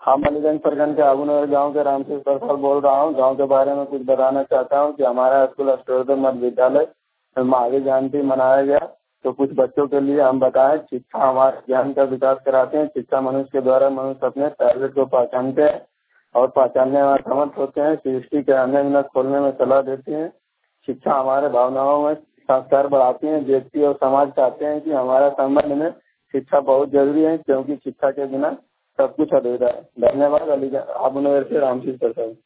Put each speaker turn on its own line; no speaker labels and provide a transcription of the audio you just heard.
हम अलीगंज प्रखंड के आबूनगर गांव के रामचंद्र प्रसाद बोल रहा हूं। गांव के बारे में कुछ बताना चाहता हूं कि हमारा स्कूल अष्टोदय मध्य विद्यालय में महावीर जयंती मनाया गया। तो कुछ बच्चों के लिए हम बताएं, शिक्षा हमारे ज्ञान का विकास कराते हैं। शिक्षा मनुष्य के द्वारा मनुष्य अपने टैलेंट को पहचानते हैं और पहचानने में समर्थ होते हैं। सृष्टि के अन्य न खोलने में सलाह देती है। शिक्षा हमारे भावनाओं में संस्कार बढ़ाती है। व्यक्ति और समाज चाहते हैं कि हमारा संबंध में शिक्षा बहुत जरूरी है, क्योंकि शिक्षा के बिना सब कुछ अधूरा है। धन्यवाद। अलीगंज आबूनगर से रामचंद्र प्रसाद।